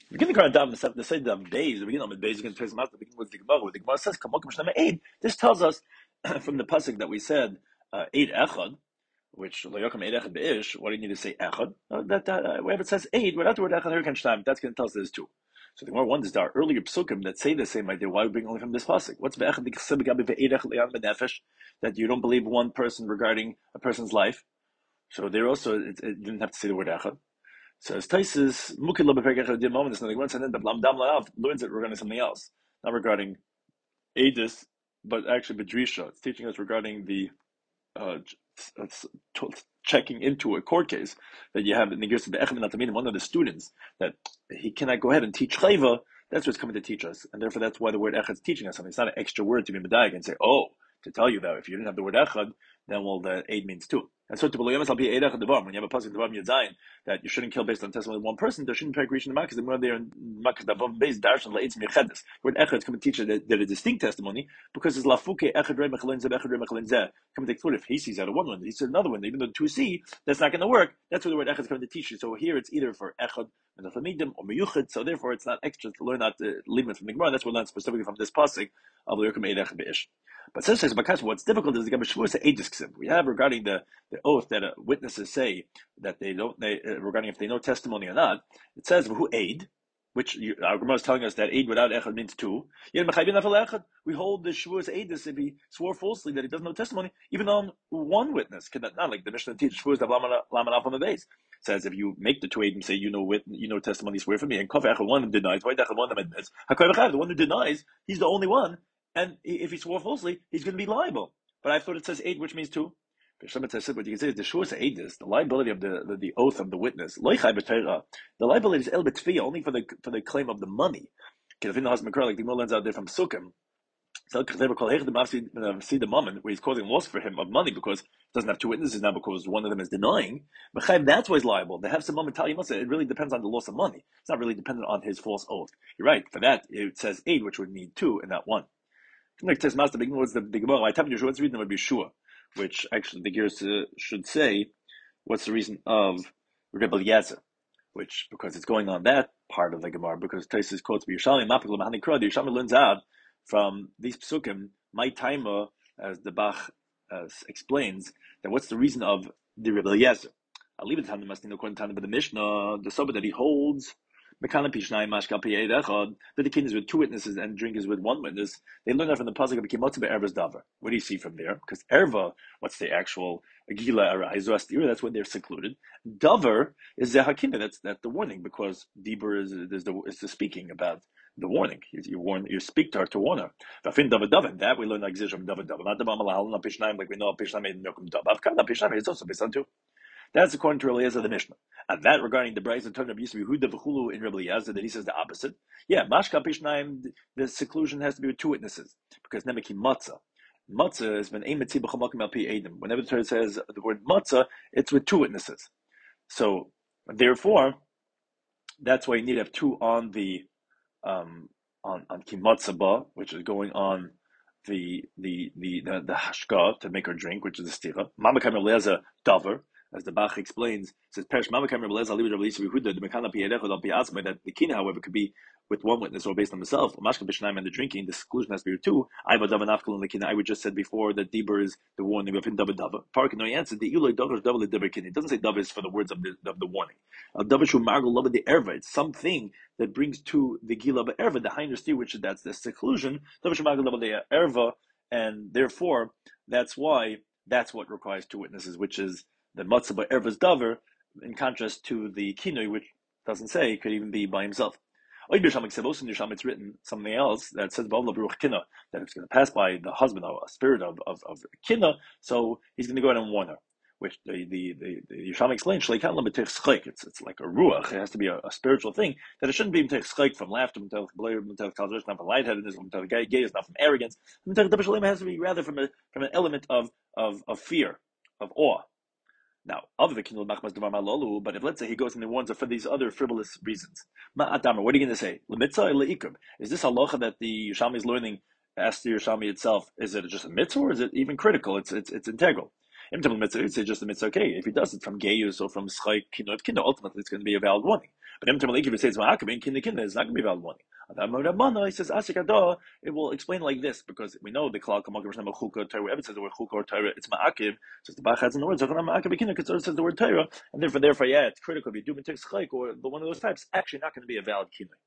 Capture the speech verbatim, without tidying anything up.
We begin the current dam the say the days. We begin on the days. You can trace them out. The beginning with the Gemara. With the Gemara says, "Kamokim shnei eight." This tells us from the pasuk that we said uh, eight echad, which lo yokem eight echad beish. What do you need to say echad? Uh, that that uh, wherever it says eight, without the word echad, hurricane shtam, that's going to tell us there's two. So the Gemara wonders, there are earlier psukim that say the same idea. Why we bring only from this pasuk? What's be'echad dichseb gabi ve'eight echad le'an benefesh? That you don't believe one person regarding a person's life. So there also it, it didn't have to say the word echad. So as Taisus Mukil Lobefek the moment is not once and then the Blam Dam Lanav learns it regarding something else, not regarding Adis, but actually Bedrisha. It's teaching us regarding the uh, checking into a court case that you have in the Gersa Be'echem Natamin, one of the students that he cannot go ahead and teach Chayva. That's what's coming to teach us, and therefore that's why the word Echad is teaching us something. It's not an extra word to be medayik and say, oh, to tell you that if you didn't have the word Echad, then well, the aid means two. And so to believe when you have a pasuk devam yadzayin that you shouldn't kill based on testimony of one person, there shouldn't be a creation in Makkah. The more there in Makkah davam based darshan leitz mirchedes. Word echad come and teach that, that a distinct testimony because it's lafuke echad rei mechalin zeh echad rei mechalin zeh. Come to take if he sees out of one one, he sees another one. Even though two see, that's not going to work. That's where the word echad is coming to teach you. So here it's either for echad and the or meyuchad. So therefore it's not extra to learn out the limit from the Gemara. That's what we learn specifically from this pasuk of the Yokem Eid Echad Beish. But since what's difficult is the Gemara Shvuas we have regarding the, the oath that uh, witnesses say that they don't they uh, regarding if they know testimony or not. It says who aid, which you, our Gemara is telling us that aid without echad means two. We hold the Shvuas Eidus if he swore falsely that he doesn't know testimony, even on one witness. Can that not like the Mishnah teaches Shvuas that lamanaf on the base says if you make the two aid and say you know wit, you know testimony, swear for me, and Kaf Echad one of them denies, why Echad one of them admits? The one who denies, he's the only one. And if he swore falsely, he's going to be liable. But I thought it says eight, which means two. What you can say is the shus eidus, the liability of the, the, the oath of the witness. The liability is el betfiyah, only for the for the claim of the money. Like the Gemara learns out there from Sukkim. So see the moment where he's causing loss for him of money because he doesn't have two witnesses now because one of them is denying. But that's why he's liable. They have some moment tell you must say it really depends on the loss of money. It's not really dependent on his false oath. You're right. For that it says eight, which would mean two and not one. Like test master begin was the the Gemara. I type Yeshua. What's the reason would be Yeshua, which actually the gears uh, should say, what's the reason of Rebbe Eliezer, which because it's going on that part of the Gemara because Taisus quotes Yerushalmi Mapikul Mahani Kra. The Yerushalmi learns out from these psukim my timer as the Bach uh, explains that what's the reason of the Rebbe Eliezer. I'll leave it to him. According to the Mishnah, the Soba that he holds. That the king is with two witnesses and drink is with one witness. They learn that from the pasuk of Kimotze be'erva's davar. What do you see from there? Because erva, what's the actual gila araizu astira? That's when they're secluded. Davar is the hakina. That's that's the warning because dibur is is the is the speaking about the warning. You, you warn, you speak to her to warn her. Vafin davar davar. That we learn like from davar davar. Not the mamalahal not pishnaim like we know pishnaim made nokum davar. Avkan not pishnaim is also based on two. That's according to Eliezer the Mishnah. And that regarding the Bryce and Turn of Yisrael Yehuda v'chulu in Rebbe Eliezer that he says the opposite. Yeah, Mashka Pishnaim, the seclusion has to be with two witnesses because Nemeki Matzah. Matzah has been Eimetzi b'chamakim al pi edim. Whenever the Torah says the word Matzah, it's with two witnesses. So therefore, that's why you need to have two on the um, on on Kimatzah ba, which is going on the the the the, the hashka to make her drink, which is the stira. Mamakam Eliezer davar. As the Bach explains, it says Perish Mamakam Rebbe Eliezer Aliv Rebbe Eliezer Yehuda the Mekana Pi Erechad Al Pi Asma that the kin, however, could be with one witness or based on himself. Mashka B'Shnaim and the drinking, the seclusion has to be with two. I Davar Nafkal and the kin. I would just said before that Dibur is the warning of Hin Davar Davar. Park no answer. The Ilay Davar Davar the Davar kin. It doesn't say Davar is for the words of the of the warning. Al Davar Shu Margal Love the Erva. It's something that brings to the Gila Erva the higher steer, which that's the seclusion. Davar Shu Margal Love the Erva, and therefore that's why that's what requires two witnesses, which is the matzah by ervas davar, in contrast to the kinoi, which doesn't say, it could even be by himself. It's written something else that says that it's going to pass by the husband or a spirit of of, of kinna, so he's going to go ahead and warn her. Which the the the, the Yisham explains, it's it's like a ruach. It has to be a, a spiritual thing that it shouldn't be from laughter, not from lightheadedness, not from gayness, not from arrogance. It has to be rather from a from an element of of of fear, of awe. Now, other the kinul machmas devar malolu, but if let's say he goes and he warns her for these other frivolous reasons, ma'adamar, what are you going to say? L'mitzah or le'ikum? Is this halacha that the Yerushalmi is learning? Ask the Yerushalmi itself, is it just a mitzvah or is it even critical? It's it's it's integral. Im Temple mitzvah, it's just a mitzvah. Okay, if he does it from gayus or from schayk kinot kinah, ultimately it's going to be a valid warning. But Im Temple, if he says ma'akabin kinah kinah, it's not going to be a valid warning. He says asik. It will explain like this because we know the klal kamakir shnei chukah Torah. Wherever it says the word chukah or Torah, it's ma'akiv. So the Bach has in the word zochanam ma'akiv kinah because it says the word Torah, and therefore, therefore, yeah, it's critical if you do mitzvah schayk or the one of those types. Actually, not going to be a valid kinah.